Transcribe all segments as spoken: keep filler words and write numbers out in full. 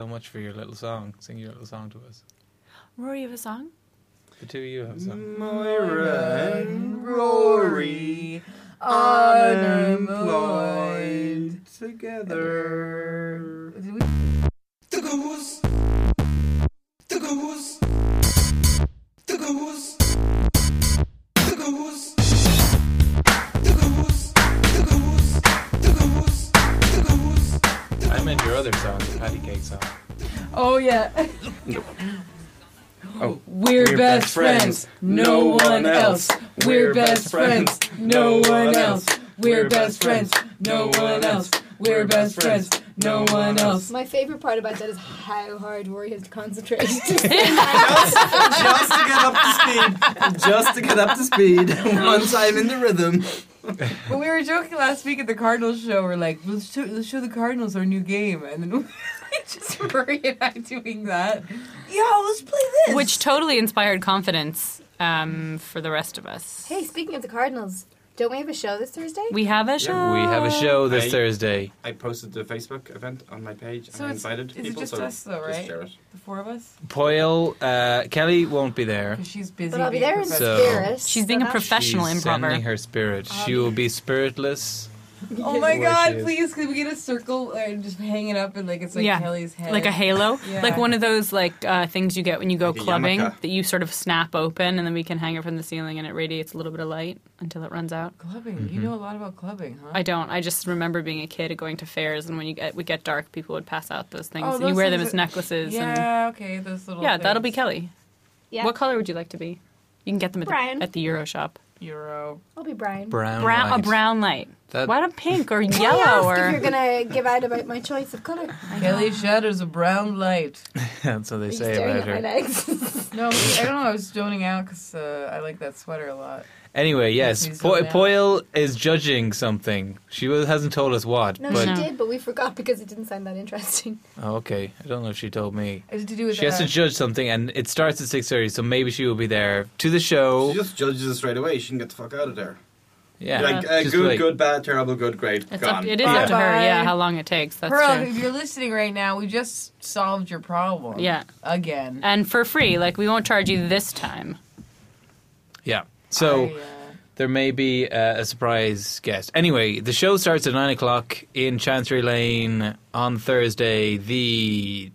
so much for your little song. Sing your little song to us. Rory, you have a song? The two of you have a song. Moira and Rory, unemployed together. The goose, the goose, the goose, the goose, the goose, the goose, the goose, the goose. I meant your other song, the patty cake song. Oh, yeah. Oh, We're, we're best, best friends, friends, no one else. We're best friends, no one else. We're best friends, no one else. We're best friends, no one else. My favourite part about that is how hard Rory has to concentrate. just, just to get up to speed. Just to get up to speed. Once I'm in the rhythm. When we were joking last week at the Cardinals show, we're like, let's show, let's show the Cardinals our new game. And then just Rory and I doing that. Yo, let's play this. Which totally inspired confidence um, for the rest of us. Hey, speaking of the Cardinals, don't we have a show this Thursday? We have a show. We have a show this I- Thursday. I posted the Facebook event on my page So and I it's- invited is it people. just so us though, right? Just share it. The four of us? Poyle, uh, Kelly won't be there. Because she's busy. But I'll be being there in So- spirit. She's being so a that- professional She's improver. sending her spirit. She will be spiritless. Oh my Where god, she is. please, could we get a circle and just hang it up and like it's like Yeah. Kelly's head? Like a halo, Yeah. like one of those like uh, things you get when you go Like a clubbing yarmulke. that you sort of snap open and then we can hang it from the ceiling and it radiates a little bit of light until it runs out. Clubbing. You know a lot about clubbing, huh? I don't. I just remember being a kid and going to fairs and when you get would get dark, people would pass out those things Oh, and you those wear them things as are- necklaces. And Yeah, okay, those little yeah, that'll be things. Kelly. Yeah. What color would you like to be? You can get them at Brown. the, at the Euro shop. Euro. I'll be Brian. Brown, Brown, a light. brown light. That- Why not pink or Can I yellow ask or? if you're going to give out about my choice of colour? Kelly shatters a brown light. That's what they Are you say staring about at my her. legs? No, I don't know. I was zoning out because uh, I like that sweater a lot. Anyway, yes, Makes me po- so mad. Poyle is judging something. She wa- hasn't told us what. No, but she No. did, but we forgot because it didn't sound that interesting. Oh, okay. I don't know if she told me. Is it to do with She has uh, to judge something, and it starts at six thirty, so maybe she will be there to the show. She just judges us straight away. She can get the fuck out of there. Yeah, Like, uh, just good, wait. good, bad, terrible, good, great, It's gone. up, it is Yeah. up to her. Yeah, Bye. how long it takes. That's Pearl, true. if you're listening right now, we just solved your problem. Yeah, Again. and for free. Like we won't charge you this time. Yeah. So I, uh, there may be uh, a surprise guest. Anyway, the show starts at nine o'clock in Chancery Lane on Thursday, the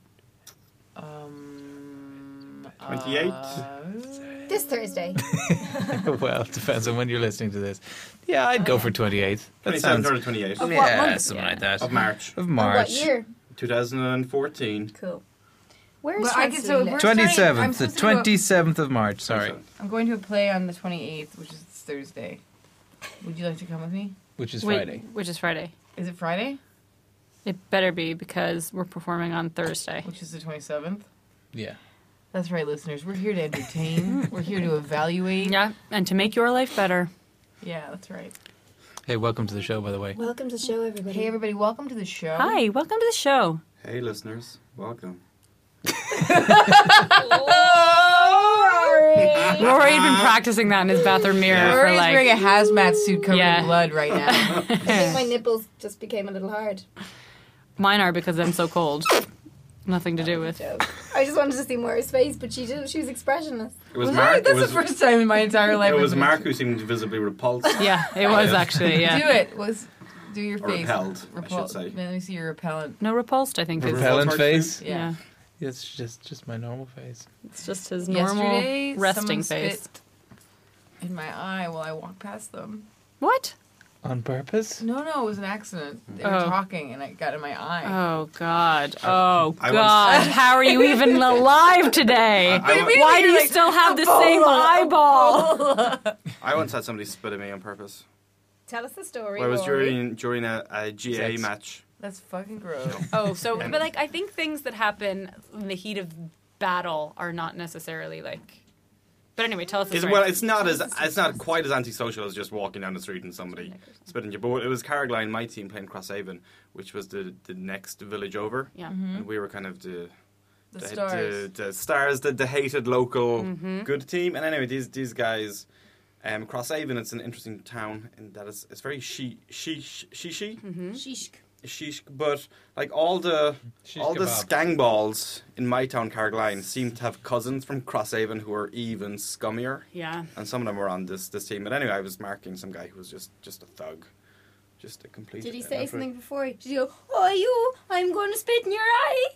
um, twenty-eighth? uh, This Thursday. well, it depends on when you're listening to this. Yeah, I'd go for twenty-eighth. That twenty-seventh sounds or twenty-eighth Of what yeah, month? something Yeah. like that. of March. Of Of March. what year? twenty fourteen. Cool. Where's Well, I can- so Chancery we're- Lane? starting- I'm twenty-seventh, the supposed to go- twenty-seventh of March, sorry. I'm going to a play on the twenty-eighth, which is Thursday. Would you like to come with me? Which is Wait, Friday. which is Friday. Is it Friday? It better be because we're performing on Thursday. Which is the twenty-seventh? Yeah. That's right, listeners. We're here to entertain. We're here to evaluate. Yeah, and to make your life better. Yeah, that's right. Hey, welcome to the show, by the way. Welcome to the show, everybody. Hey, everybody, welcome to the show. Hi, welcome to the show. Hey, listeners. Welcome. Rory had been practicing that in his bathroom mirror for Rory's like. wearing a hazmat suit covered Yeah. in blood right now. I think my nipples just became a little hard. Mine are because I'm so cold. Nothing to do with. Joke. I just wanted to see Moira's face, but she did. She was expressionless. It was Was Mark. that- It That's was, the first time in my entire life. it I've was been- Mark who seemed visibly repulsed. Yeah, it was actually. Yeah. Do it. Was do your Or face. repelled, I Repul- should say. Let me see your repellent. No, repulsed. I think is. Repellent Repulsed face? Yeah. Yeah, It's just just my normal face. it's just his normal Yesterday, resting someone face. spit in my eye while I walked past them. What? On purpose? No, no, it was an accident. They were Oh. talking, and it got in my eye. Oh God! Oh I God! once- How are you even alive today? I- I- Why do you Like, still have the Ebola, same eyeball? Ebola. I once had somebody spit at me on purpose. Tell us the story. Well, it was Rory. during during a, a G A Sex. match. That's fucking gross. Oh, so And- but like I think things that happen in the heat of battle are not necessarily like. But anyway, tell us the It's, story. well, it's not as it's not quite as antisocial as just walking down the street and somebody spitting you. But it was Carrigaline, my team, playing Crosshaven, which was the the next village over, Yeah. and we were kind of the The the stars. the, the stars, the, the hated local Mm-hmm. good team. And anyway, these these guys, um, Crosshaven, it's an interesting town in that it's, it's very she she she she. Mm-hmm. Sheesh. Shish, but like all the Shish all the kebab. skangballs in my town, Cargline, seem to have cousins from Crosshaven who are even scummier, Yeah. and some of them were on this this team. But anyway, I was marking some guy who was just just a thug, just a complete. Did he uh, say effort. something before? Did he go, oh, you, I'm going to spit in your eye?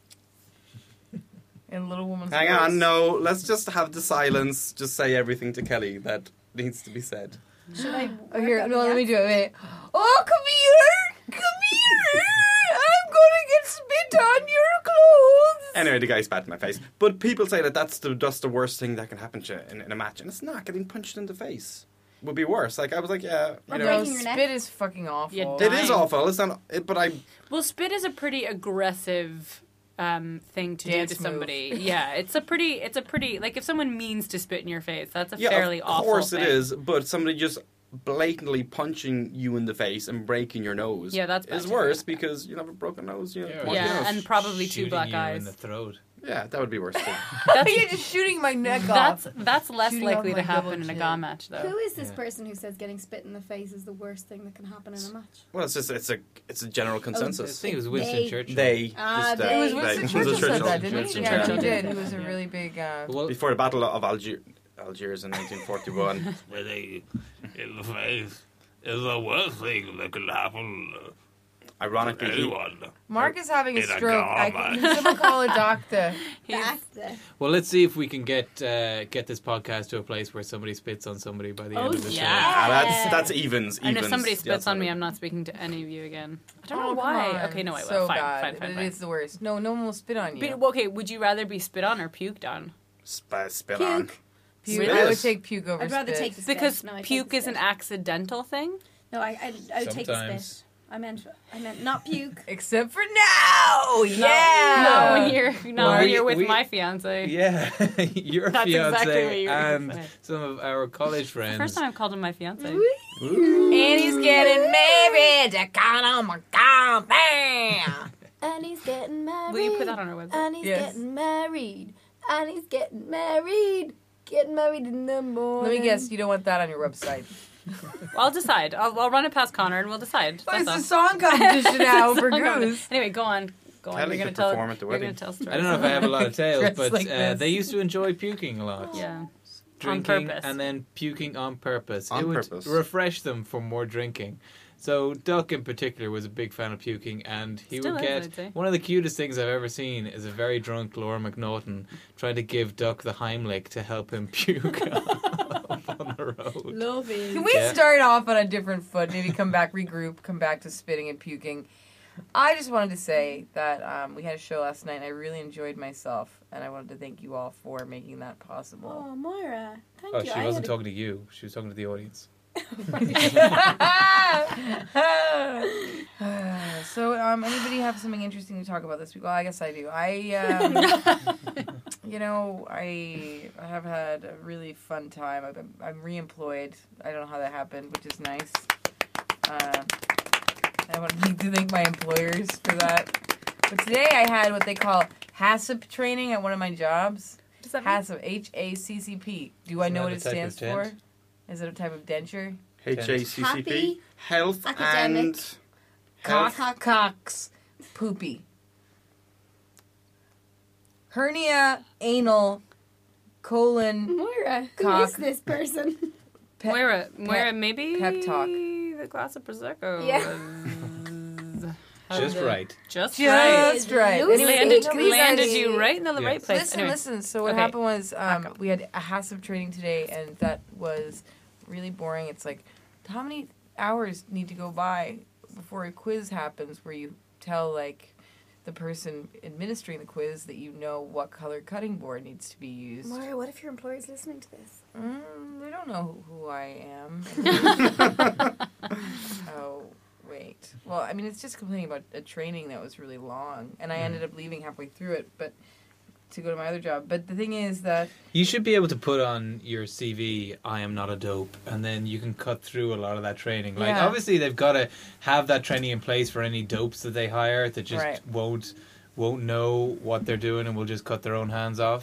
In Little Woman's Hang voice. on, no. Let's just have the silence. Just say everything to Kelly that needs to be said. Should I? Oh, here, no, let me do it. Wait. Oh, come here! Come here! I'm gonna get spit on your clothes! Anyway, the guy spat in my face. But people say that that's the that's the worst thing that can happen to you in, in a match, and it's not. Getting punched in the face would be worse. Like I was like, yeah, you Or know, breaking No, your neck? spit is fucking awful. Yeah, it is dying. awful. It's not. It, but I. Well, spit is a pretty aggressive um, thing to Dance do to move. somebody. Yeah, it's a pretty, it's a pretty, like if someone means to spit in your face, that's a Yeah, fairly of awful course thing. it is. But somebody just blatantly punching you in the face and breaking your nose. Yeah, that's bad is too. worse because you have a broken nose. You know, Yeah, point Yeah, your nose. and probably two Shooting black you eyes. in the throat. yeah, that would be worse too. That's, You're just shooting my neck that's off. that's less Shooting off likely my to happen double in a chin. G A match, though. Who is this Yeah. person who says getting spit in the face is the worst thing that can happen in a match? Well, it's just it's a it's a general I consensus. think it was Winston They- Churchill. They. Ah, just, uh, they- It was Hey, Winston Winston Churchill said Churchill. that, didn't he? Winston Yeah, he Churchill. did. He was a really big... Uh, Well, Before the Battle of Algiers, Algiers in nineteen forty-one. Where they in the face is the worst thing that could happen to Ironically, he, anyone. Mark is having a In a stroke. I garment. can someone call a doctor. That's the... well, let's see if we can get uh, get this podcast to a place where somebody spits on somebody by the Oh, end of the yeah. ah, that's that's evens. And if evens somebody the spits on me, outside. I'm not speaking to any of you again. I don't Oh, know come why. on. Okay, no, I will. So fine, bad. fine, fine, It fine. is the worst. No, no one will spit on you. But, okay, would you rather be spit on or puked on? Sp- spit on. Puke. Puke. Really? I would take puke over I'd rather spit. take the spit. Because No, I take puke the is an spit. accidental thing. No, I, I, I would take the Sometimes. spit. I meant, I meant not puke. Except for now! Yeah! No, when you're no, Well, when we- you're with we- my fiance. Yeah, your That's fiance exactly what you were and gonna say. some of our college friends. First time I've called him my fiance. And he's getting married to Conor McGovern. And he's getting married. Will you put that on our website? And he's Yes. getting married. And he's getting married. Getting married in the morning. Let me guess, you don't want that on your website. Well, I'll decide. I'll, I'll run it past Connor and we'll decide. Oh, it's That's a all. song competition now for Song competition. Goose. Anyway, go on. Go on. Kelly You're gonna could tell. perform at the You're wedding. gonna tell stories. I don't know if I have a lot of tales, Dressed but like uh, this. they used to enjoy puking a lot. Yeah. Drinking purpose. and then puking on purpose. On it would purpose. refresh them for more drinking. So Duck in particular was a big fan of puking, and he Still would is, get I'd say. one of the cutest things I've ever seen is a very drunk Laura McNaughton trying to give Duck the Heimlich to help him puke up on the road. Love it. Can we Yeah. start off on a different foot? Maybe come back, regroup, come back to spitting and puking. I just wanted to say that um, we had a show last night and I really enjoyed myself. And I wanted to thank you all for making that possible. Oh, Moira. Thank Oh, you. she I wasn't had a- talking to you. She was talking to the audience. So, um, anybody have something interesting to talk about this week? Well, I guess I do. I, um, you know, I I have had a really fun time. I've been, I'm reemployed. I don't know how that happened, which is nice. Uh, I want to thank my employers for that. But today I had what they call HACCP training at one of my jobs. Does that mean? HACCP, H A C C P. Do I Isn't know that what a it type of stands for? tent? Is it a type of denture? H A C C P, Happy, health academic, and Cock, health. cocks, poopy. Hernia, anal, colon, Moira, who Cock. is this person? pep, Moira, Moira, maybe pep talk. the glass of prosecco. Yeah. was- Just the- right. Just right. Just right. Lucy. Anyway, Landed, Lucy. landed you right in the Yeah. right place. Listen, Anyway. listen. So what Okay. happened was um, Back up. we had a HACCP training today, and that was really boring. It's like, how many hours need to go by before a quiz happens where you tell, like, the person administering the quiz that you know what color cutting board needs to be used? Moira, what if your employer's listening to this? Mm, they don't know who, who I am. Oh, wait. Well, I mean, it's just complaining about a training that was really long, and I ended up leaving halfway through it, but to go to my other job. But the thing is that You should be able to put on your C V, I am not a dope, and then you can cut through a lot of that training. Like, Yeah. obviously, they've got to have that training in place for any dopes that they hire that just Right. won't won't know what they're doing and will just cut their own hands off.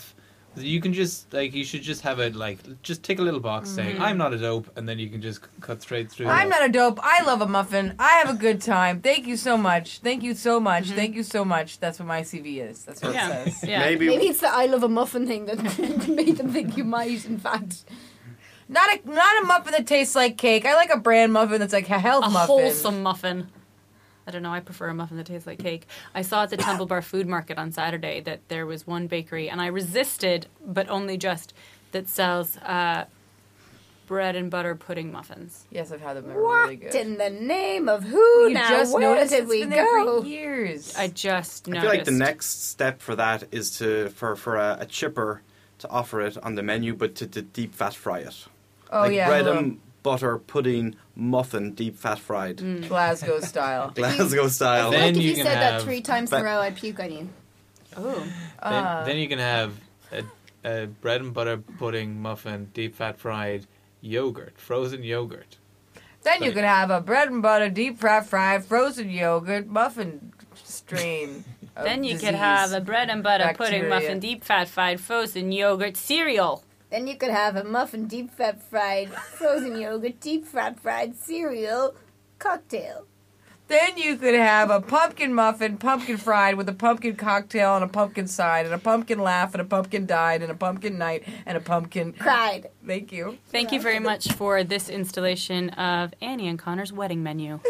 You can just like you should just have it like just tick a little box saying I'm not a dope, and then you can just c- cut straight through. I'm that. not a dope. I love a muffin. I have a good time. Thank you so much. Thank you so much. Mm-hmm. Thank you so much. That's what my C V is. That's what Yeah. it says. Yeah. Maybe, Maybe it's the I love a muffin thing that made them think you might, in fact. Not a not a muffin that tastes like cake. I like a brand muffin that's like a health A muffin. wholesome muffin. I don't know. I prefer a muffin that tastes like cake. I saw at the Temple Bar Food Market on Saturday that there was one bakery, and I resisted, but only just, that sells uh, bread and butter pudding muffins. Yes, I've had them. They're What really good. in the name of who You now? just Where noticed did it's we been there go? for years. I just I noticed. feel like the next step for that is to for for a, a chipper to offer it on the menu, but to, to deep fat fry it. oh like yeah, bread hello. and butter pudding muffin, deep fat fried, Mm. Glasgow style. Glasgow style. Then Like if you you can said that have- three times in but- a row, I'd puke on you. Oh. Then, Uh, then you can have a, a bread and butter pudding muffin, deep fat fried yogurt, frozen yogurt. Then you could have a bread and butter, deep fat fried, frozen yogurt, muffin strain. of Then you disease. could have a bread and butter pudding Bacteria. muffin, deep fat fried frozen yogurt cereal. Then you could have a muffin, deep fat fried, frozen yogurt, deep fat fried cereal cocktail. Then you could have a pumpkin muffin, pumpkin fried, with a pumpkin cocktail and a pumpkin side, and a pumpkin laugh, and a pumpkin died, and a pumpkin night, and a pumpkin. Cried. Thank you. Thank you very much for this installation of Annie and Connor's wedding menu.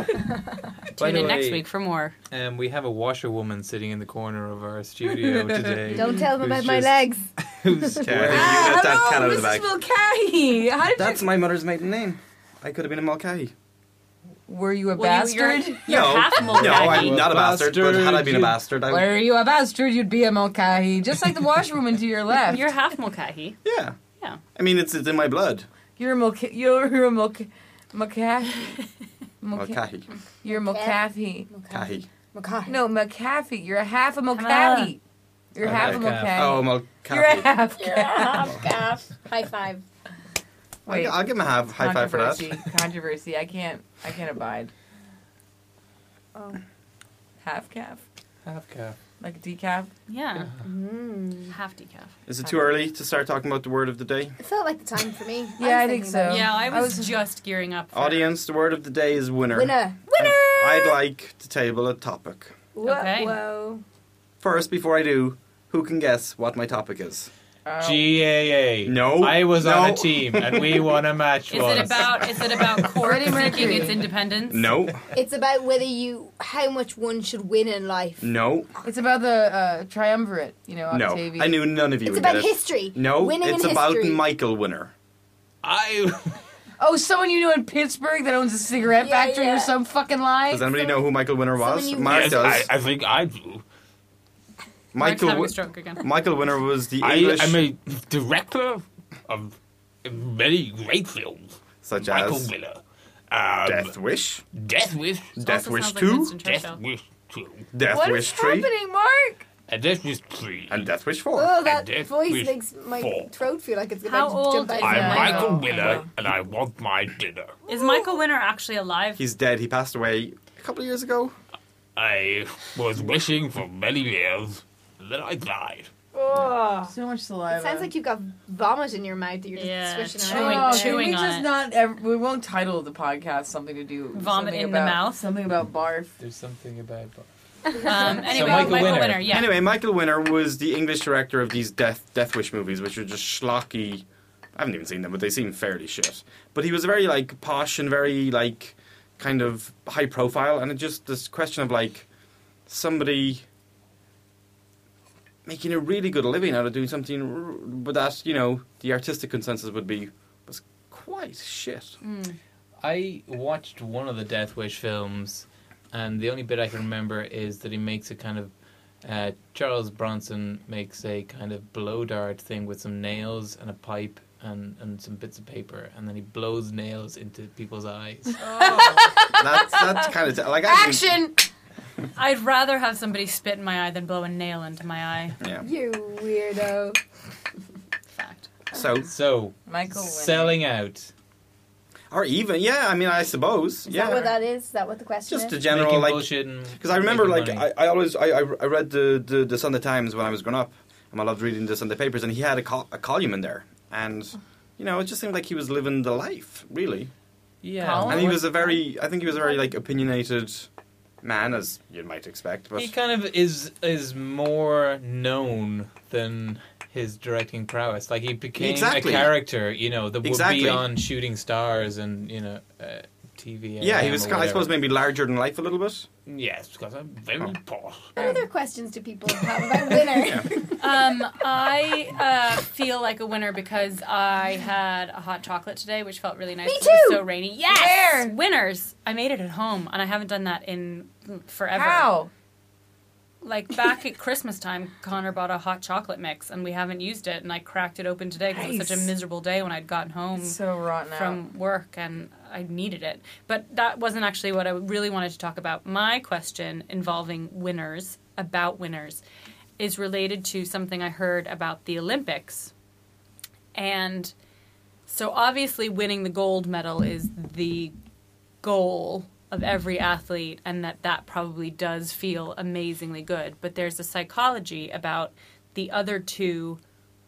By Tune the in next way, week for more. Um, we have a washerwoman sitting in the corner of our studio today. Don't tell them who's about my just- legs. Who's Yeah, wearing- you Ah, let that hello, cat out of the Missus bag. Mulcahy. How did That's you? my mother's maiden name. I could have been a Mulcahy. Were you a Well, you- bastard? You're, you're no, half no, Mulcahy. I'm not a bastard, but had I been a Bastard, bastard, I Were you a bastard, you'd be a Mulcahy, just like the washerwoman to your left. You're half Mulcahy. yeah. Yeah. I mean, it's, it's in my blood. You're a Mulcahy. You're, you're a Mulcahy. Mulcahy. Mulcahy. You're a Mulcahy. Cahy. Mulcahy. No, McCaffey. You're a half a Mulcahy. You're Oh, half a Mulcahy. Mulcahy. Oh, You're a Mulcahy. half You're a half calf. High five. Wait, I'll, I'll give him a half, high five for that. controversy. Controversy. I can't. I can't abide. Oh. Half calf, Half calf. like a decaf. Yeah. Mm. Half decaf. Is it too early to start talking about the word of the day? It felt like the time for me. Yeah, I was think thinking about so. Yeah, I I was, was- just gearing up. For Audience, the word of the day is winner. it. Winner. And I'd like to table a topic. Whoa, Okay. whoa. First, before I do, who can guess what my topic is? Um, G A A. No, I was on no. a team and we won a match Is once. it about? Is it about Cork Freddie seeking Mercury. its independence? No, It's about whether you, how much one should win in life. no, It's about the uh, triumvirate. You know, no. Octavia. I knew none of you It's would about get it. history. No, Winning it's in about history. Michael Winner. I Oh, someone you know in Pittsburgh that owns a cigarette Yeah, factory yeah. or some fucking lie. Does anybody know who Michael Winner was? Someone you- Mark Yes, does. I, I think I do. Mark's Michael, having a Wi- stroke again. Michael Winner was the I English, am a director of many great films. such Michael as Winner. Um, Death Wish, Death Wish. Death Also Wish sounds like two, Winston Death Churchill. Wish two. Death What Wish is three, happening, Mark? And Death Wish three. and Death Wish four. Oh, that Death voice Wish makes my four. throat feel like it's How about to old jump out is of I'm Yeah. my Michael? Michael Oh, Winner, okay. and I want my dinner. Is Michael Winner actually alive? He's dead. He passed away a couple of years ago. I was wishing for many years, and then I died. Oh. So much saliva. It sounds like you've got vomit in your mouth that you're just Yeah, swishing chewing- around. Oh, there. chewing can we on just it. not ever, we won't title the podcast something to do Vomit something in the about, mouth? something about barf. There's something about Um, anyway, Michael Michael, Winner. Winner. Yeah. Anyway, Michael Winner was the English director of these Death Death Wish movies, which are just schlocky. I haven't even seen them, but they seem fairly shit. But he was very like posh and very like kind of high profile, and it just this question of like somebody making a really good living out of doing something, r- but that you know the artistic consensus would be was quite shit. I watched one of the Death Wish films, and the only bit I can remember is that he makes a kind of uh, Charles Bronson makes a kind of blow dart thing with some nails and a pipe and, and some bits of paper, and then he blows nails into people's eyes. That's that's kind of t- like I think- Action! I'd rather have somebody spit in my eye than blow a nail into my eye. Yeah. You weirdo. Fact. So So, Michael Winner. selling out. or even yeah, I mean I suppose Is yeah. that what that is? Is that what the question Just a is? general making like bullshit and because I remember making like money. I, I always I, I I read the, the the Sunday Times when I was growing up, and I loved reading this on the papers. And he had a, col- a column in there, and you know, it just seemed like he was living the life, really. Yeah. Colin? And he was a very, I think he was a very like opinionated man, as you might expect. But He kind of is is more known than his directing prowess. Like he became Exactly. a character, you know, that would Exactly. be on Shooting Stars and you know uh, T V. yeah, he was, or I suppose, whatever. maybe larger than life a little bit. Yes, because I'm very Oh. poor. What other questions do people have about winner? Um, I uh, feel like a winner because I had a hot chocolate today, which felt really nice. Me It was too. so rainy. Yes, Where? winners. I made it at home, and I haven't done that in forever. How? Like back at Christmas time, Connor bought a hot chocolate mix, and we haven't used it. And I cracked it open today because it was such a Nice. miserable day when I'd gotten home It's so rotten out. from work, and I needed it. But that wasn't actually what I really wanted to talk about. My question involving winners, about winners, is related to something I heard about the Olympics. And so obviously winning the gold medal is the goal of every athlete, and that that probably does feel amazingly good. But there's a psychology about the other two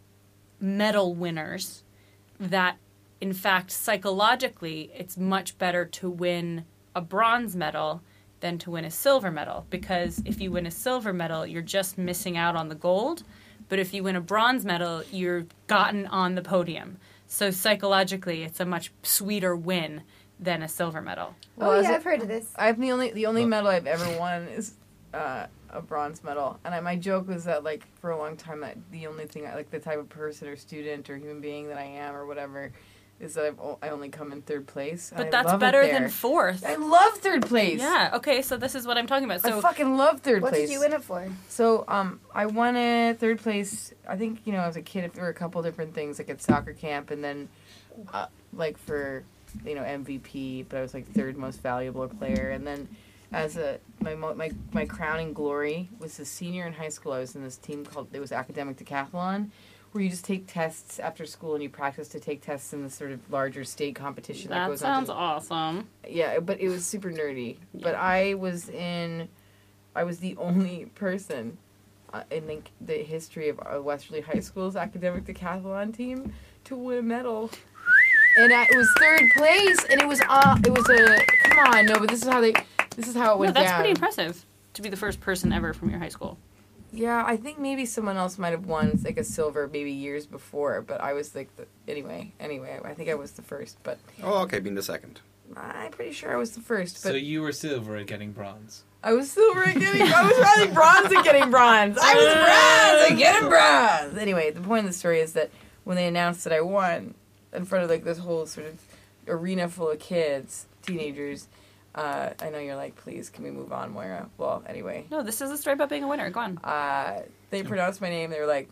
medal winners that, in fact, psychologically, it's much better to win a bronze medal than to win a silver medal. Because if you win a silver medal, you're just missing out on the gold. But if you win a bronze medal, you're gotten on the podium. So psychologically, it's a much sweeter win than a silver medal. Well, oh is yeah, it- I've heard of this. I've the only the only medal I've ever won is uh, a bronze medal, and I, my joke was that like for a long time that the only thing I like the type of person or student or human being that I am or whatever is that I've o- I only come in third place. and But I that's love it better there. than fourth. I love third place. Yeah, okay, so this is what I'm talking about. I So fucking love third What place. did you win it for? So, um, I won a third place. I think you know, as a kid, if there were a couple different things, like at soccer camp, and then, uh, like for, you know, M V P. But I was like third most valuable player, and then, as a my mo- my my crowning glory was a senior in high school. I was in this team called it was Academic Decathlon, where you just take tests after school and you practice to take tests in this sort of larger state competition that, that goes sounds on. To, awesome. yeah, but it was super nerdy. But I was in, I was the only person uh, in the, the history of uh, Westerly High School's academic decathlon team to win a medal. And I, it was third place, and it was uh, it was a come on, no, but this is how they, this is how it No, went that's down. pretty impressive to be the first person ever from your high school. Yeah, I think maybe someone else might have won like a silver maybe years before, but I was like the anyway. Anyway, I think I was the first, but Oh, okay, being the second. I'm pretty sure I was the first. But So you were silver at getting bronze. I was silver at getting. I was rather bronze at getting bronze. I was bronze at getting bronze. Anyway, the point of the story is that when they announced that I won, in front of like this whole sort of arena full of kids, teenagers, uh, I know you're like, please, can we move on, Moira? Well, anyway, No, this is a story about being a winner. Go on. uh, they pronounced my name. They were like,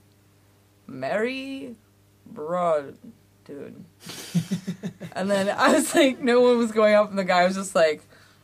Mary Broad, dude. And then I was like, no one was going up, and the guy was just like,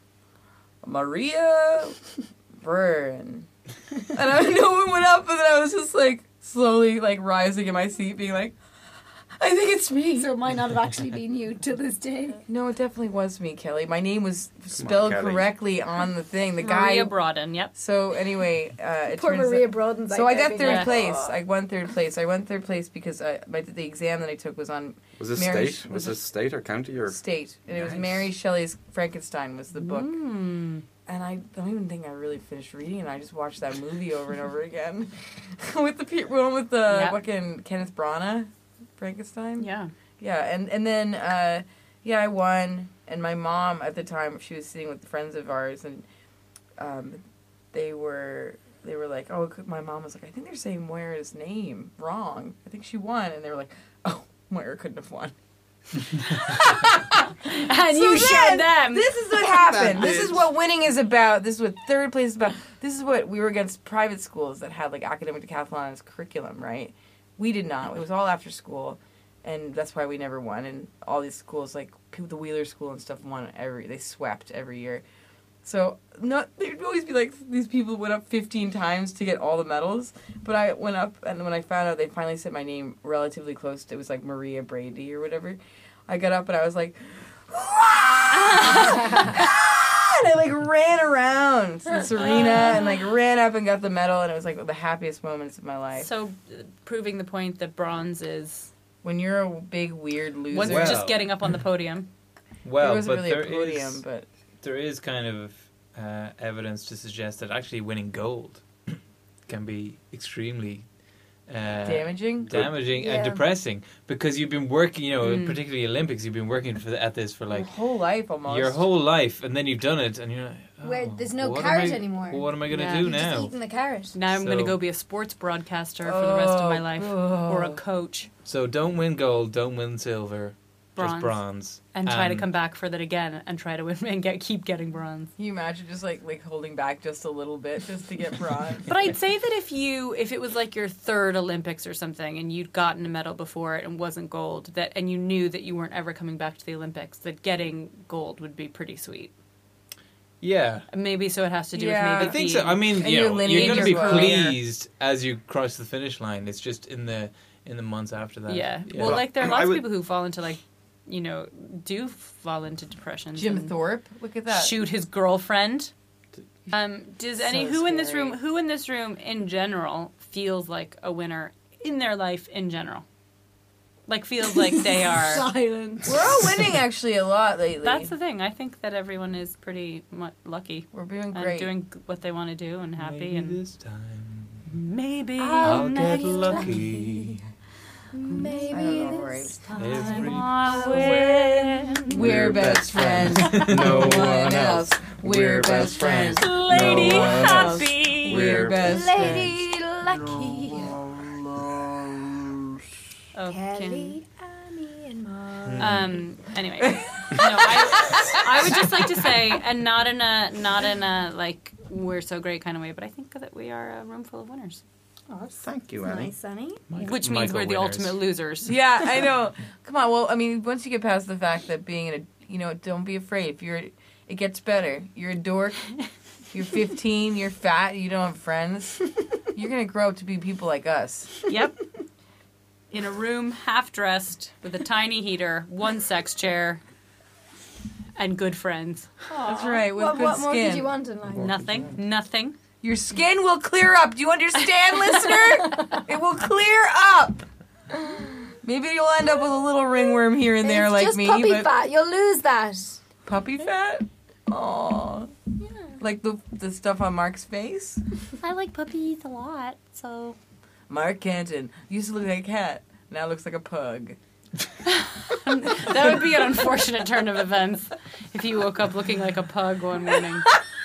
Maria Byrne. And I, no one went up, and then I was just like slowly like rising in my seat, being like, I think it's me. So it might not have actually been you to this day. No, it definitely was me, Kelly. My name was spelled Kelly. correctly on the thing. The Maria guy. Broaden, yep. So anyway, uh, it Poor turns Maria out- Broden's So like I got that third being Yeah. place. like, I won third place. I won third place because I, my, the exam that I took was on Was this Mary- state? was Was this state or county or? state, and it was Nice. Mary Shelley's Frankenstein was the book. Mm. And I don't even think I really finished reading it. I just watched that movie over and over again with the pe- one with the Yeah. fucking Kenneth Branagh, Frankenstein. Yeah. Yeah, and and then uh, yeah, I won. And my mom at the time, she was sitting with friends of ours, and um, they were they were like, oh, my mom was like, I think they're saying Moira's name wrong. I think she won, and they were like, oh, Moira couldn't have won. And So you showed then, them. This is what happened. That This is bitch. what winning is about. This is what third place is about. This is what we were against private schools that had like academic decathlon as curriculum, right? We did not. It was all after school, and that's why we never won. And all these schools, like people, the Wheeler School and stuff, won every. They swept every year. So not there'd always be like these people went up fifteen times to get all the medals, but I went up, and when I found out they finally said my name relatively close, to, it was like Maria Brady or whatever. I got up and I was like, and I like ran around this arena and like ran up and got the medal, and it was like the happiest moments of my life. So, uh, proving the point that bronze is When you're a big weird loser, wasn't Well- just getting up on the podium. Well, there wasn't but really there a podium, is but there is kind of uh, evidence to suggest that actually winning gold can be extremely uh, damaging. damaging Yeah. and depressing because you've been working, you know, Mm. particularly Olympics, you've been working for the, at this for Your like whole life almost. your whole life, and then you've done it, and you're like, oh, Where there's no what am carrot I- anymore. What am I going to Yeah. do You're just now? eating the carrot. Now I'm going to So- go be a sports broadcaster for the rest of my life, Oh. or a coach, So don't win gold, don't win silver, Bronze. just bronze, and try to And- come back for that again, and try to win and get keep getting bronze. Can you imagine just like like holding back just a little bit just to get bronze? But I'd say that if you, if it was like your third Olympics or something, and you'd gotten a medal before it and wasn't gold, that and you knew that you weren't ever coming back to the Olympics, that getting gold would be pretty sweet. Yeah. Maybe so. It has to do Yeah. with maybe I think the- so. I mean, And you your know, lineage you're going to as be well. pleased as you cross the finish line. It's just in the in the months after that. Yeah. Well, Well, like there are I lots of would- people who fall into like, you know, do fall into depression. Jim and Thorpe, look at that. shoot his girlfriend. Um, does any So who in this scary. room who in this room in general feels like a winner in their life in general? Like feels like they are. Silence. We're all winning actually a lot lately. That's the thing. I think that everyone is pretty mu- lucky We're doing and great. doing what they want to do and happy Maybe and this time maybe I'll maybe get lucky. Maybe I don't know, this Every I win. We're best friends. No one else. We're best friends. Lady No one else. happy. We're best friends. Lady Lucky. Oh, can- Kelly, Annie, and Mom. Um. Anyway, no. I, I would just like to say, and not in a not in a like we're so great kind of way, but I think that we are a room full of winners, Oh, Thank you, Annie. nice, Annie. Michael- which means Michael we're the winners. ultimate losers. Yeah, I know. Come on. Well, I mean, once you get past the fact that being in a, you know, don't be afraid. If you're, it gets better. You're a dork. You're fifteen. You're fat. You don't have friends. You're gonna grow up to be people like us. Yep. In a room half dressed with a tiny heater, one sex chair, and good friends. That's right. With What, good what more skin. could you want in life? Nothing. Nothing. Your skin will clear up. Do you understand, listener? It will clear up. Maybe you'll end up with a little ringworm here and there, It's like just me. puppy but fat. You'll lose that. puppy fat. Aw. Like the the stuff on Mark's face. I like puppies a lot, so. Mark Canton used to look like a cat. Now looks like a pug. That would be an unfortunate turn of events if you woke up looking like a pug one morning.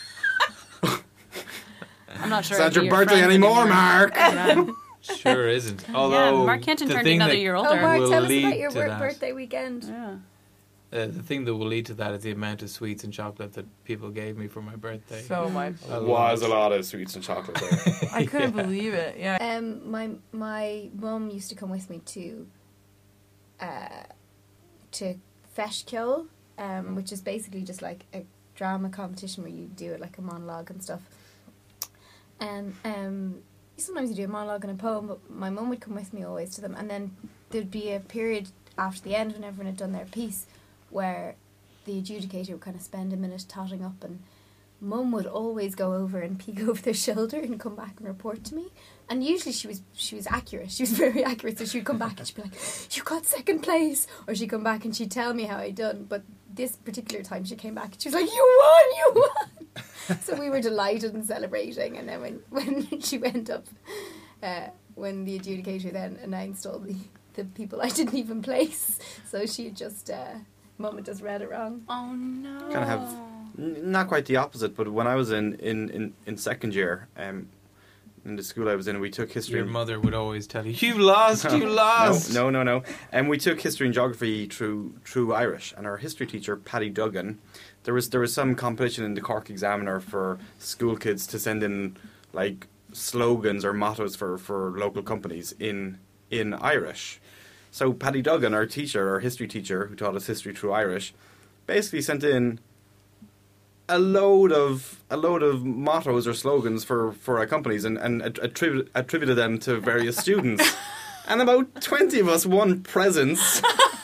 I'm not sure. It's I'd not be your birthday friend anymore, anymore. Mark. Yeah. Sure isn't. Although yeah, Mark Kenton the turned thing another that, year Oh, older. Mark, will tell us lead about your to wor- that. birthday weekend. Yeah. Uh, the thing that will lead to that is the amount of sweets and chocolate that people gave me for my birthday. So much. A There lot. was a lot of sweets and chocolate there. I couldn't believe it. Yeah. Um, my my mum used to come with me to, uh, to Feshkill, um, which is basically just like a drama competition where you do it like a monologue and stuff. And um, sometimes you do a monologue and a poem, but my mum would come with me always to them. And then there'd be a period after the end when everyone had done their piece, where the adjudicator would kind of spend a minute totting up, and Mum would always go over and peek over their shoulder and come back and report to me. And usually she was she was accurate. She was very accurate. So she'd come back and she'd be like, "You got second place," or she'd come back and she'd tell me how I'd done. But this particular time she came back and she was like, "You won, you won." So we were delighted and celebrating. And then when when she went up, uh, when the adjudicator then announced all the the people I didn't even place, so she had just uh, Mum had just read it wrong. Oh no. Kind of have N- not quite the opposite, but when I was in, in, in, in second year, um, in the school I was in, we took history. Your and- mother would always tell you, "You lost, you lost." No, no, no, no. And we took history and geography through through Irish, and our history teacher, Paddy Duggan, there was there was some competition in the Cork Examiner for school kids to send in like slogans or mottos for, for local companies in in Irish. So Paddy Duggan, our teacher, our history teacher, who taught us history through Irish, basically sent in a load of a load of mottos or slogans for, for our companies and, and attribute, attributed them to various students. And about twenty of us won presents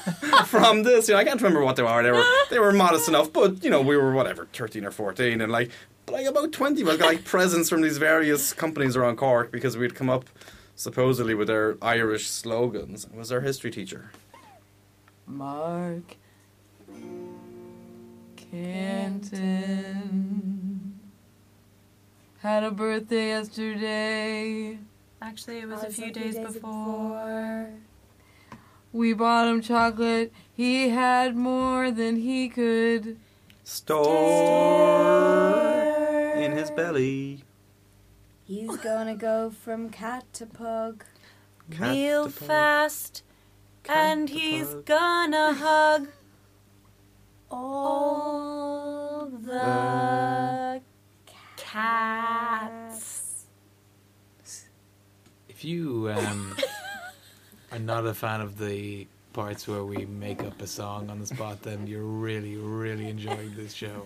from this. You know, I can't remember what they were. They were they were modest enough, but you know, we were whatever, thirteen or fourteen, and like like about twenty of us got like presents from these various companies around Cork because we'd come up supposedly with their Irish slogans. It was our history teacher. Mark Canton had a birthday yesterday. Actually, it was Oh, a it's few days, before. before. We bought him chocolate. He had more than he could. Store in his belly. He's gonna go from cat to pug. Cat Real to pug, fast, cat and to he's pug. gonna hug All all the cats. If you um, are not a fan of the parts where we make up a song on the spot, then you're really, really enjoying this show.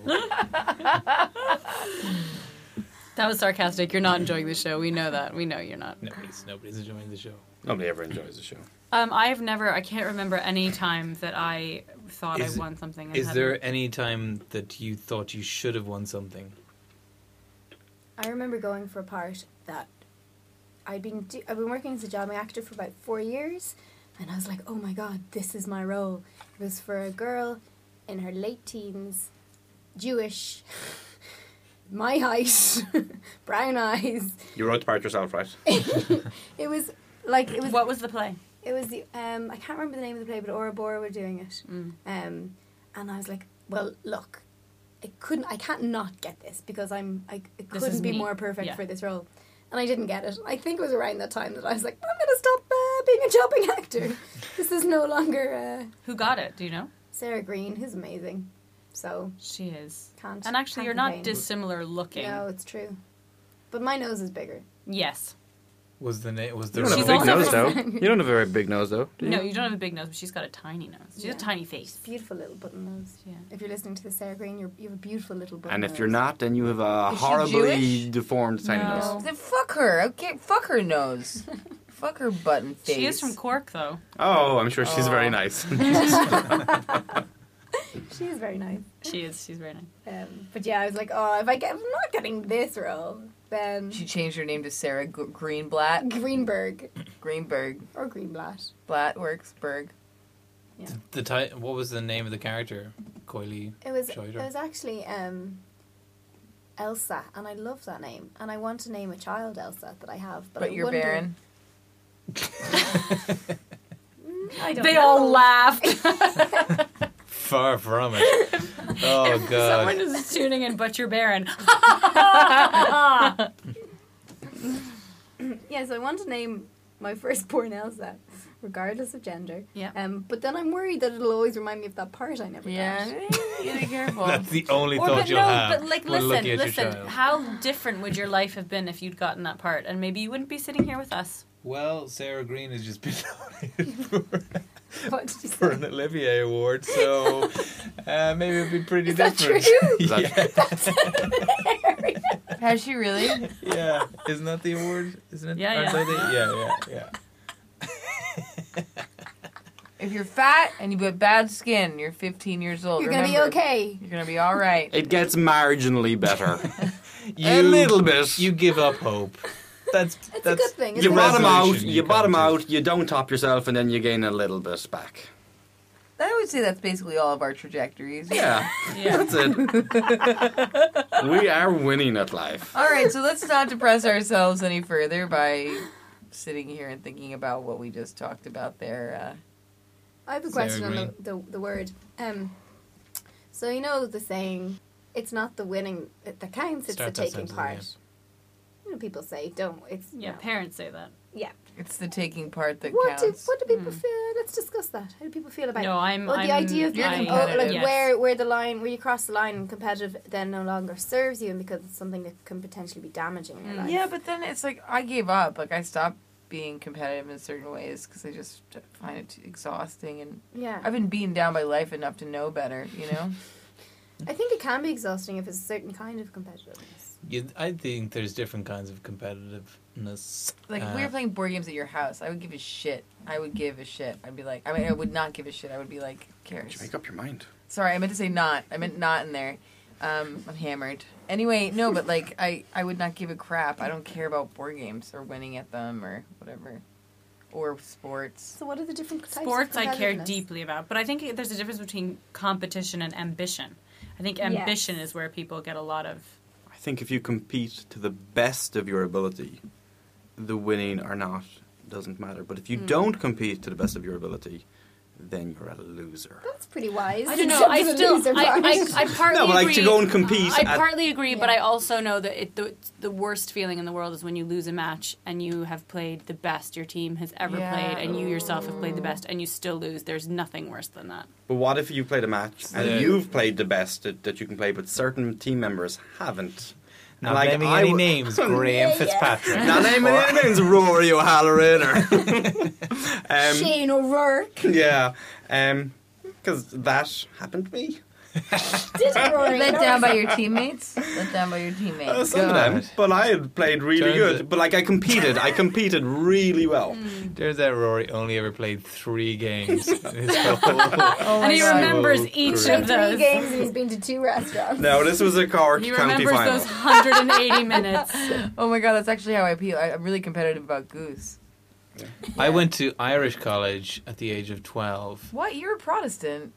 That was sarcastic. You're not enjoying the show. We know that. We know you're not. Nobody's, nobody's enjoying the show. Nobody ever enjoys the show. Um, I've never. I can't remember any time that I thought Is- I won something. And Is hadn't. there any time that you thought you should have won something? I remember going for a part that I'd been do- I've been working as a drama actor for about four years, and I was like, oh my god, this is my role. It was for a girl in her late teens, Jewish, my height, brown eyes. You wrote the part yourself, right? It was like it was. What was the play? It was the um I can't remember the name of the play, but Aura Bora were doing it. Mm. Um, and I was like, well, look, I couldn't, I can't not get this because I'm, I, it This couldn't is be me. more perfect Yeah. for this role. And I didn't get it. I think it was around that time that I was like, I'm going to stop uh, being a jobbing actor. This is no longer uh, Who got it? Do you know? Sarah Green, who's amazing. So, She is. can't. And actually, can't you're not complain. dissimilar looking. No, it's true. But my nose is bigger. Yes. Was the name? Was You the don't She's have a big also nose, though. from- You don't have a very big nose, though. Do you? No, you don't have a big nose, but she's got a tiny nose. She has Yeah. a tiny face. Beautiful little button nose. Yeah. If you're listening to the Sarah Green, you're, you have a beautiful little button And nose. if you're not, then you have a Is she horribly Jewish? deformed tiny No. nose. Then fuck her. Okay, fuck her nose. Fuck her button face. She is from Cork, though. Oh, I'm sure she's Oh. very nice. She is very nice. She is. She's very nice. Um, but yeah, I was like, oh, if I get, if I'm not getting this role, then She changed her name to Sarah G- Greenblatt. Greenberg Greenberg. or Greenblatt. Blatt works. Berg. the ti- What was the name of the character? Coily. It was Scheider. it was actually um, Elsa, and I love that name, and I want to name a child Elsa that I have, but, But I you're wonder- barren. Mm, I don't They know. all laughed. Far from it. Oh Someone god. is tuning in, but you're barren. Yeah, so I want to name my firstborn Elsa, regardless of gender. Yeah. Um, but then I'm worried that it'll always remind me of that part I never Yeah. got. You gotta be careful. That's the only Or, thought but you'll no, have. but like, when listen, looking at your listen. child. How different would your life have been if you'd gotten that part? And maybe you wouldn't be sitting here with us. Well, Sarah Green has just been nominated for, What did you for say? an Olivier Award, so uh, maybe it'd be pretty Is that different. true? yeah. Has she really? yeah, isn't that the award? Isn't it? Yeah, Aren't yeah. they the- yeah, yeah, yeah. If you're fat and you've got bad skin, you're fifteen years old. You're gonna be Remember, okay. You're gonna be all right. It gets marginally better. You, a little bit. You give up hope. That's It's a that's good thing. You isn't it? bottom out, resolution you, you bottom come to. out, you don't top yourself, and then you gain a little bit back. I would say that's basically all of our trajectories. Yeah, Yeah. that's it. We are winning at life. All right, so let's not depress ourselves any further by sitting here and thinking about what we just talked about there. Uh, I have a Sarah question on Green. the, the the word. Um, so you know the saying, it's not the winning that counts; it's Start the that taking sentence part. again. You know, people say, "Don't." It's Yeah, no. parents say that. yeah. it's the taking part that What do counts. what do people Hmm. feel? Let's discuss that. How do people feel about? No, I'm. Well, the I'm, idea of You're I- oh, competitive. like yes. where where the line where you cross the line and competitive then no longer serves you, and because it's something that can potentially be damaging in your Mm. life. Yeah, but then it's like I gave up. Like I stopped being competitive in certain ways because I just find it too exhausting, and yeah. I've been beaten down by life enough to know better. You know. I think it can be exhausting if it's a certain kind of competitiveness. You, I think there's different kinds of competitiveness. gluttonous. Like, if Uh, we were playing board games at your house, I would give a shit. I would give a shit. I'd be like, I mean, I would not give a shit. I would be like, who Did cares? you make up your mind? Sorry, I meant to say not. I meant not in there. Um, I'm hammered. Anyway, no, but like, I, I would not give a crap. I don't care about board games or winning at them or whatever. Or sports. So what are the different types Sports of I care competitiveness? deeply about, but I think there's a difference between competition and ambition. I think Yes. ambition is where people get a lot of. I think if you compete to the best of your ability, the winning or not doesn't matter. But if you Mm. don't compete to the best of your ability, then you're a loser. That's pretty wise. I don't know. except I for the still, loser I, part. I, I partly No, but like agree. to go and compete. I at- partly agree, but Yeah. I also know that it, the, the worst feeling in the world is when you lose a match and you have played the best your team has ever Yeah. played, and you yourself have played the best, and you still lose. There's nothing worse than that. But what if you played a match and Yeah. you've played the best that, that you can play, but certain team members haven't? Not Like, naming I any w- names, Graham Yeah, yeah. Fitzpatrick. Now name any names, Rory O'Halloran or um, Shane O'Rourke. yeah, because that happened to me. Did it, Rory? Let down by your teammates? Let down by your teammates. Uh, some of them, God. but I had played really Turns good. it- But like I competed, I competed really well. Turns out Rory only ever played three games. in his whole- Oh and he my God. remembers So each great. Played of three those. games and he's been to two restaurants. No, this was a Cork He county remembers final. those one hundred eighty minutes. Oh my god, that's actually how I feel. I, I'm really competitive about Goose. I went to Irish college at the age of twelve. What? You're a Protestant.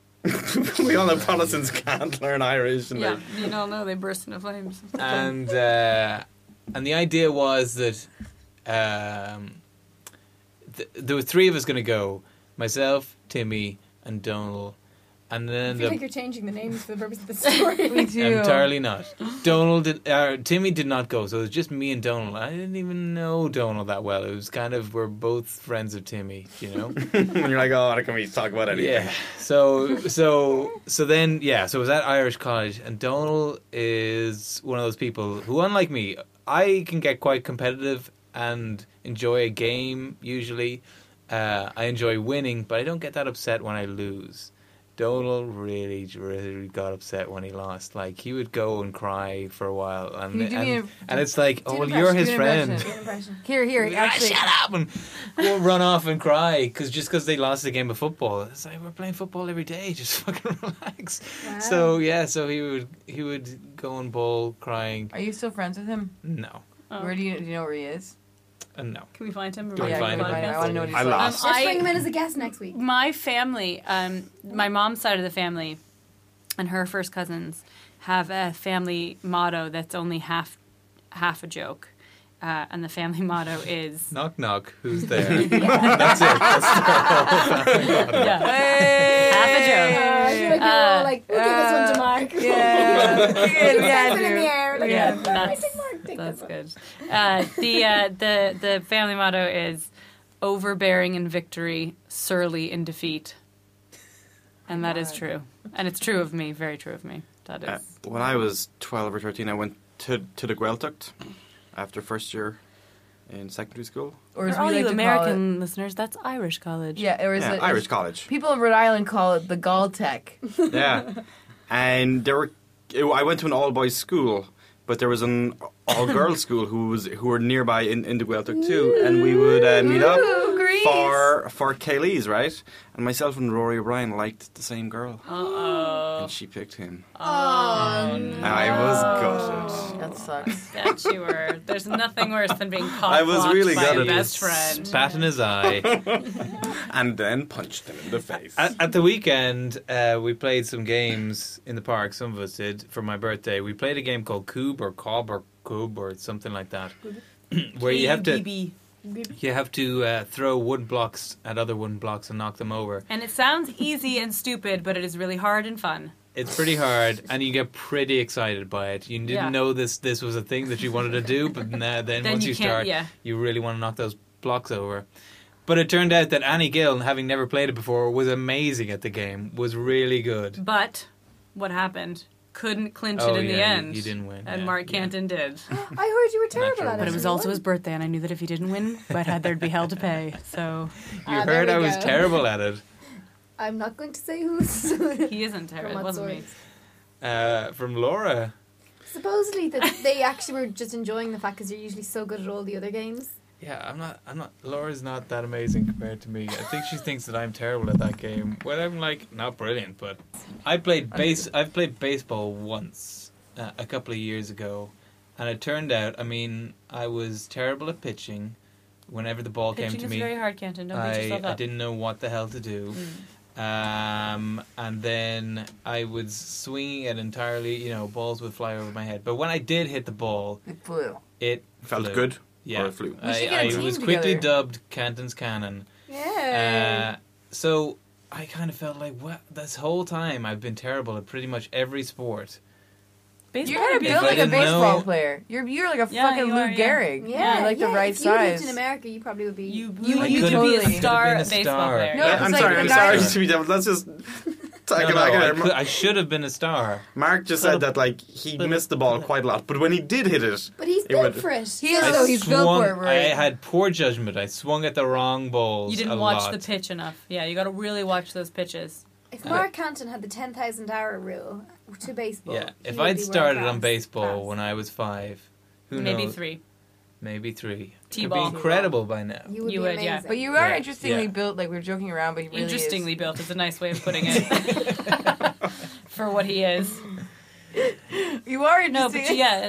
We all know Protestants can't learn Irish, and Yeah, you don't know they burst into flames. and uh, and the idea was that um, th- there were three of us going to go: myself, Timmy, and Donal. And I then feel the, like you're changing the names for the purpose of the story. Me too. entirely not. Donal did. Uh, Timmy did not go, so it was just me and Donal. I didn't even know Donal that well. It was kind of we're both friends of Timmy, you know. and you're like, oh, can we talk about anything? Yeah. So so so then yeah. So it was at Irish college, and Donal is one of those people who, unlike me, I can get quite competitive and enjoy a game. Usually, uh, I enjoy winning, but I don't get that upset when I lose. Donal really, really got upset when he lost. Like he would go and cry for a while, and Can you do and, me a- and it's like, oh do well, an you're impression, his do an friend. impression. Do an impression. Here, here, Ah, actually. shut up and go run off and cry because just because they lost the game of football, it's like we're playing football every day. Just fucking relax. Wow. So yeah, so he would he would go and bowl crying. Are you still friends with him? No, Oh. Where do you do you know where he is? uh, no. Can we find him? Do we yeah, find can we him? find him? I want to know what he's I like. lost. Um, Let's I- bring him in as a guest next week. My family, um, my mom's side of the family, and her first cousins have a family motto that's only half half a joke, uh, and the family motto is Knock knock. Who's there? That's it. That's the whole family motto. yeah, half a Uh, joke. I feel like we were Uh, all like, we'll give this one to Mark. Yeah. Keep yeah, it in the dude. air. Like, Yeah, I that's- think Mark take That's this one. good. Uh, the uh, the the family motto is overbearing in victory, surly in defeat, and that is God. true, and it's true of me. Very true of me. That is. Uh, when I was twelve or thirteen, I went to to the Gaeltacht after first year in secondary school. Or as For all we like you to American listeners, that's Irish college. call it. Yeah, or is Yeah, it Irish college. People in Rhode Island call it the Galtech. Yeah, and there were. I went to an all boys school, but there was an all girls school who was who were nearby in, in the Gaeltacht too, and we would uh, meet up Ooh, Grease. for for Kaylee's, right? And myself and Rory O'Brien liked the same girl, Uh oh. and she picked him. Oh, And I was gutted. That sucks. Bet you were. There's nothing worse than being caught I was really by a gutted. best friend. Spat in his eye. And then punched him in the face. At, at the weekend, uh, we played some games in the park. Some of us did for my birthday. We played a game called Coob or Cob or Coob or something like that, where you have to K U B B. you have to uh, throw wooden blocks at other wooden blocks and knock them over. And it sounds easy and stupid, but it is really hard and fun. It's pretty hard, and you get pretty excited by it. You didn't Yeah. know this this was a thing that you wanted to do, but now, then, Then once you you, can't- start, yeah. you really want to knock those blocks over. But it turned out that Annie Gill, having never played it before, was amazing at the game. Was really good. But what happened? Couldn't clinch Oh, it in the yeah, you- end. you didn't win, And yeah, Mark yeah. Canton did. I heard you were terrible Natural. at it. But it was You also won. his birthday, and I knew that if he didn't win, Red Hat there'd be hell to pay. So You Ah, there heard we I was go. terrible at it. I'm not going to say who's. he isn't terrible. From It what wasn't me. source? Uh, from Laura. Supposedly that they actually were just enjoying the fact because you're usually so good at all the other games. Yeah, I'm not. I'm not. Laura's not that amazing compared to me. I think she thinks that I'm terrible at that game. Well, I'm like not brilliant, but I played base. I've played baseball once uh, a couple of years ago, and it turned out. I mean, I was terrible at pitching. Whenever the ball Pitching came to is me, very hard, Kenton. Don't beat I, yourself I up. didn't know what the hell to do. Mm. Um, and then I was swinging it entirely. You know, balls would fly over my head. But when I did hit the ball, It flew. it Felt flew. good. Yeah, Or it flew. We should I, get a I team was quickly together. dubbed Canton's Cannon. Yeah. Uh, so I kind of felt like, what? This whole time I've been terrible at pretty much every sport. Baseball You're kind would of be built If I like a didn't baseball know- player. You're you're like a Yeah, fucking you Lou are, yeah. Gehrig. yeah, You're like yeah, the right if you lived size. in America, you probably would be. You, you you, would you be could totally- be could a have star been a baseball star. player. No, Yeah, it's I'm like sorry. the I'm guy- sorry to be devil. Let's just No, take it no, back I, there. could, I should have been a star. Mark just But- said that like he but- missed the ball quite a lot, but when he did hit it, But he's It built would- for it. He is, I though. He's built swung- for it, right? I had poor judgment. I swung at the wrong balls. You didn't a watch lot. the pitch enough. Yeah, you got to really watch those pitches. If Mark Canton had the ten thousand hour rule to baseball, Yeah, he if would I'd be started world on class. baseball Class. when I was five, who Maybe knows? three. Maybe three. Could T-ball. be incredible by now. you would You be would, yeah. amazing. But you are Yeah, interestingly yeah. built. Like we were joking around, but he really Interestingly is. built is a nice way of putting it. For what he is. You are No, interesting. but yeah.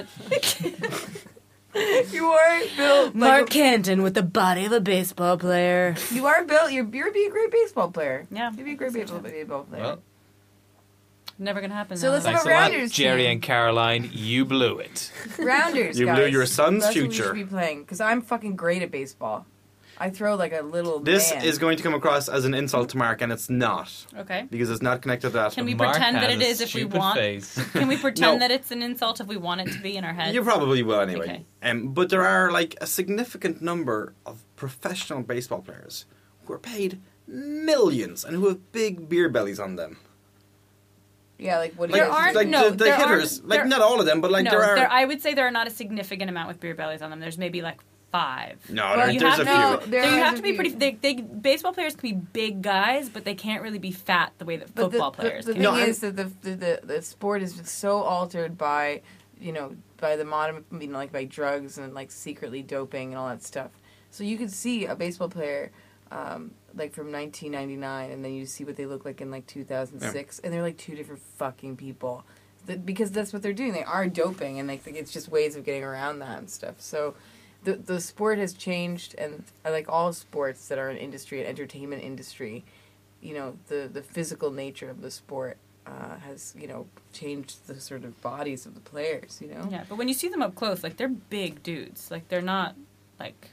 you are built. Like Canton with the body of a baseball player. a, you are built. You're you'd be a great baseball player. Yeah. You'd be a great baseball, baseball player. Well, Never going to happen. So now. let's have thanks a a lot, Rounders Jerry team. and Caroline. You blew it. Rounders. You guys. blew your son's That's future. What we should be playing because I'm fucking great at baseball. I throw like a little. this man. is going to come across as an insult to Mark, and it's not Okay. because it's not connected to that. Can we Mark pretend that has it a is if we stupid want? face. Can we pretend No. that it's an insult if we want it to be in our heads? You probably will anyway. Okay. Um, but there are like a significant number of professional baseball players who are paid millions and who have big beer bellies on them. Yeah, like what do There you aren't- like no, the, the there hitters, aren't- like there- not all of them, but like no, there are. I would say there are not a significant amount with beer bellies on them. There's maybe like five. no, Well, there, you there's have a no, few. There there you is have a to be few. pretty. They, they baseball players can be big guys, but they can't really be fat the way that But football the, players The, the can. thing No, I'm- is that the, the the the sport is just so altered by, you know, by the modern, you know, like by drugs and like secretly doping and all that stuff. So you could see a baseball player, um, like from nineteen ninety-nine, and then you see what they look like in like two thousand six, and they're like two different fucking people. The, because that's what they're doing. They are doping, and like it's just ways of getting around that and stuff. So. The, the sport has changed, and I like all sports that are an industry, an entertainment industry, you know, the, the physical nature of the sport uh, has, you know, changed the sort of bodies of the players, you know? Yeah, but when you see them up close, like they're big dudes. Like they're not like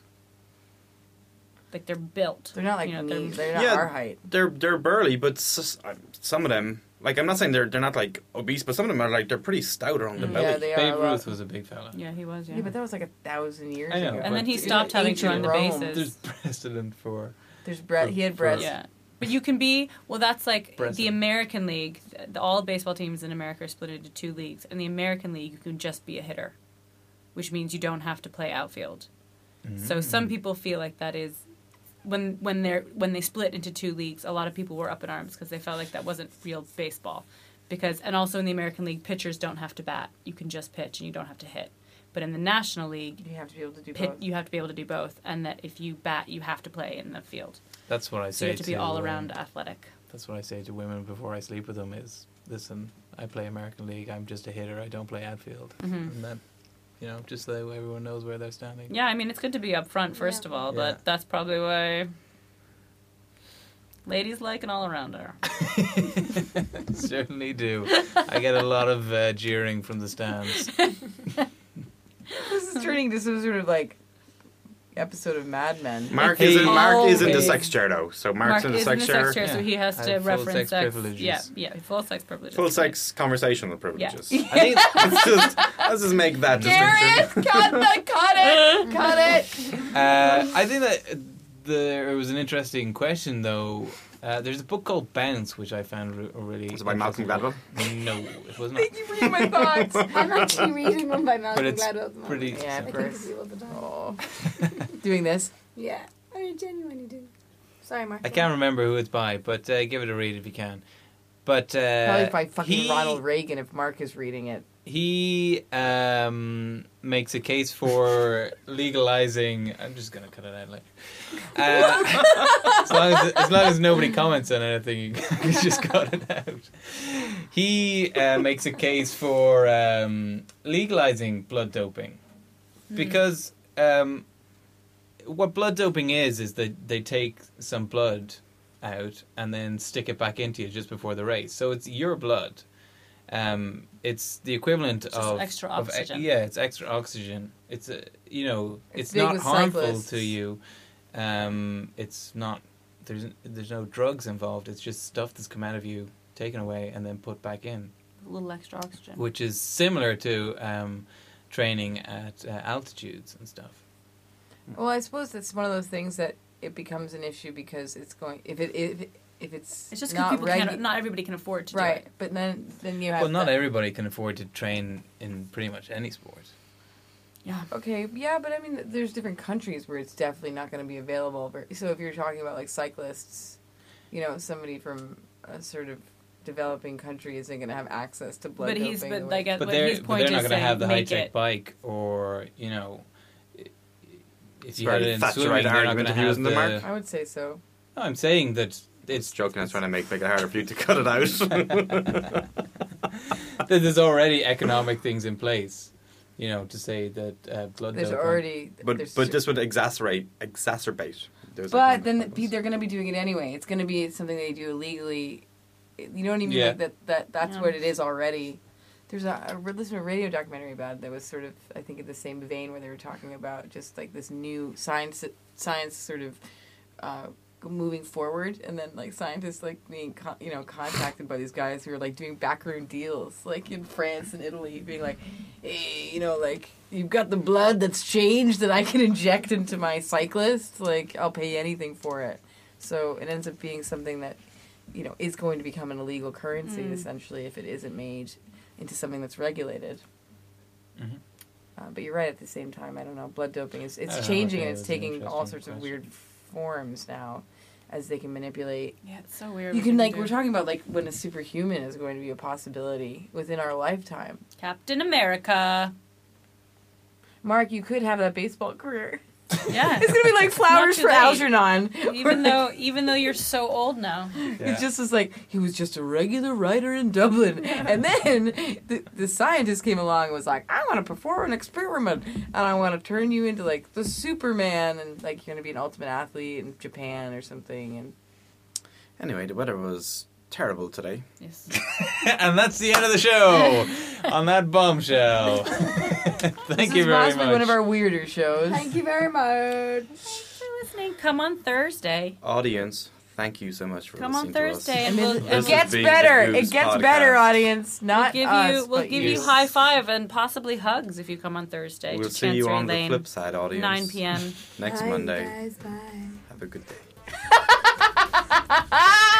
like they're built. They're not like you know, me. they're- They're not Yeah. our height. They're they're burly, but s- uh, some of them, like I'm not saying they're they're not like obese, but some of them are like they're pretty stout around the Mm. belly. Yeah, they Babe are. a lot. Ruth was a big fella. Yeah, he was. Yeah, Yeah, but that was like a thousand years I know, ago. and then he but- stopped having to run Ancient the Rome. bases. There's precedent for. There's Brett. He had For- Brett. Yeah. But you can be, well, that's like Present. the American League. The, all baseball teams in America are split into two leagues. In the American League, you can just be a hitter, which means you don't have to play outfield. So some people feel like that is, when when they're when they split into two leagues, a lot of people were up in arms because they felt like that wasn't real baseball. Because and also in the American League, pitchers don't have to bat. You can just pitch and you don't have to hit. But in the National League, You have to be able to do pit, both. you have to be able to do both, and that if you bat, you have to play in the field. That's what I So say you have to be all um, around athletic. That's what I say to women before I sleep with them is, listen, I play American League. I'm just a hitter. I don't play outfield. hmm And that, you know, just so everyone knows where they're standing. Yeah, I mean, it's good to be up front, first Yeah. of all, Yeah. but that's probably why ladies like an all-arounder. Certainly do. I get a lot of uh, jeering from the stands. This is turning into some sort of like episode of Mad Men. Mark Hey. is in, Mark is in the Always. sex chair though, so Mark's Mark in the is sex in the chair. sex chair, so Yeah. he has I to have full reference sex privileges. Yeah, yeah, full sex privileges. Full right. sex conversational privileges. Yeah. I think let's just let's just make that Garrett, distinction. cut the, cut it, cut it. Uh, I think that there was an interesting question, though. Uh, there's a book called Bounce, which I found re- really. Was it by Malcolm interesting. Gladwell? No, it was not. Thank you for reading my thoughts. I'm actually reading one by Malcolm it's Gladwell at the moment. pretty- Yeah, I of think course. of you all the time. Oh. Doing this. Yeah, I genuinely do. Sorry, Mark. I can't remember who it's by, but uh, give it a read if you can. But uh, Probably by fucking he, Ronald Reagan if Mark is reading it. he um, makes a case for legalizing. I'm just gonna cut it out later. Uh, as, long as, as long as nobody comments on anything, you can just cut it out. He uh, makes a case for um, legalizing blood doping because um, what blood doping is is that they take some blood out and then stick it back into you just before the race. So it's your blood. Um, it's the equivalent Just of extra of- oxygen. yeah, it's extra oxygen. It's a, you know, It's it's, big not with harmful cyclists. to you. Um, it's not. There's there's no drugs involved. It's just stuff that's come out of you, taken away, and then put back in, A little extra oxygen. which is similar to um, training at uh, altitudes and stuff. Well, I suppose that's one of those things that it becomes an issue because it's going if it if, it- if it's It's just because not people regu- can't. Not everybody can afford to right, do it. but then then you have Well, not the- everybody can afford to train in pretty much any sport. Yeah. Okay, yeah, but I mean, there's different countries where it's definitely not going to be available. Ver- So if you're talking about like cyclists, you know, somebody from a sort of developing country isn't going to have access to blood But doping. he's the but way- like uh, But what they're his but point they're is not going to saying have the high make tech it. bike, or you know, i- if It's you had very it in Thatcherite swimming, they're not argument going to of have using the the. mark. I would say so. No, I'm saying that It's it's joking. I was trying to make, make it harder for you to cut it out. that there's already economic things in place. You know, to say that uh, blood There's doping. already but there's but this would exacerbate exacerbate. those But economic then problems. they're going to be doing it anyway. It's going to be something they do illegally. You know what I mean? Yeah. Like that, that that's Yeah. what it is already. There's a, I listened to a radio documentary about it that was sort of, I think, in the same vein where they were talking about just like this new science, science sort of uh, moving forward, and then like scientists like being, con- you know, contacted by these guys who are like doing backroom deals, like in France and Italy, being like, hey, you know, like you've got the blood that's changed that I can inject into my cyclist, like I'll pay anything for it. So it ends up being something that, you know, is going to become an illegal currency Mm. essentially if it isn't made into something that's regulated. Mhm. Uh, but you're right. At the same time, I don't know. Blood doping is I it's don't know, changing okay, and it's that's an taking all interesting sorts of question. weird forms now, as they can manipulate. Yeah, it's so weird. You what can like do. we're talking about like when a superhuman is going to be a possibility within our lifetime. Captain America. Mark, you could have that baseball career. Yeah. It's gonna be like flowers too for late. Algernon. even though even though you're so old now. It just was like he was just a regular writer in Dublin, and then the, the scientist came along and was like, "I want to perform an experiment, and I want to turn you into like the Superman, and like you're gonna be an ultimate athlete in Japan or something." And Anyway, the weather was terrible today. Yes. And that's the end of the show. On that bombshell. Thank this you is very possibly much. one of our weirder shows. Thank you very much. Thanks for listening. Come on Thursday. Audience, thank you so much for Come on listening Thursday to us. and we'll, It and This we'll is gets being better. the It Goose gets podcast. better, audience. Not give us, you we'll but give you. you high five and possibly hugs if you come on Thursday We'll to see you Chancery on the Lane, flip side, audience. nine p.m. Next Bye, Monday. guys. Bye. Have a good day.